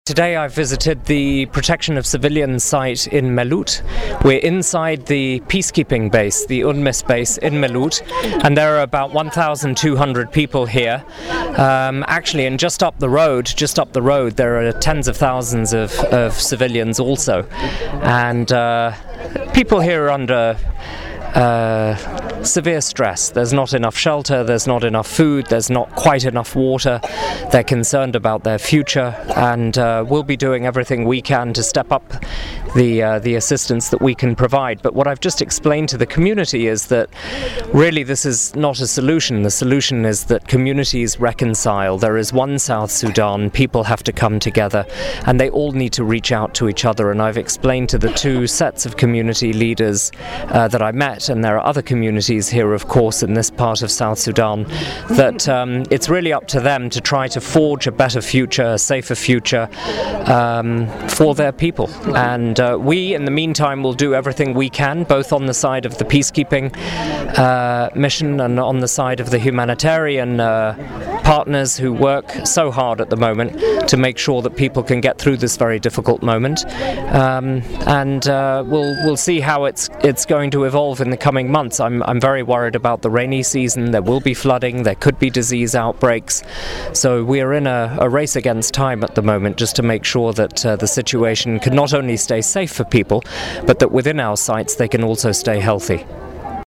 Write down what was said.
Today I visited the Protection of Civilians site in Melut. We're inside the peacekeeping base, the UNMISS base in Melut, and there are about 1,200 people here. Actually, and just up the road, there are tens of thousands of civilians also. And people here are under severe stress. There's not enough shelter, there's not enough food, there's not quite enough water. They're concerned about their future, and we'll be doing everything we can to step up the assistance that we can provide. But what I've just explained to the community is that really this is not a solution. The solution is that communities reconcile. There is one South Sudan, people have to come together, and they all need to reach out to each other. And I've explained to the two sets of community leaders that I met, and there are other communities here, of course, in this part of South Sudan, that it's really up to them to try to forge a better future, a safer future for their people. And we, in the meantime, will do everything we can, both on the side of the peacekeeping mission and on the side of the humanitarian partners who work so hard at the moment to make sure that people can get through this very difficult moment. And we'll see how it's going to evolve in the coming months. I'm very worried about the rainy season. There will be flooding, there could be disease outbreaks. So we are in a race against time at the moment, just to make sure that the situation can not only stay safe for people, but that within our sites they can also stay healthy.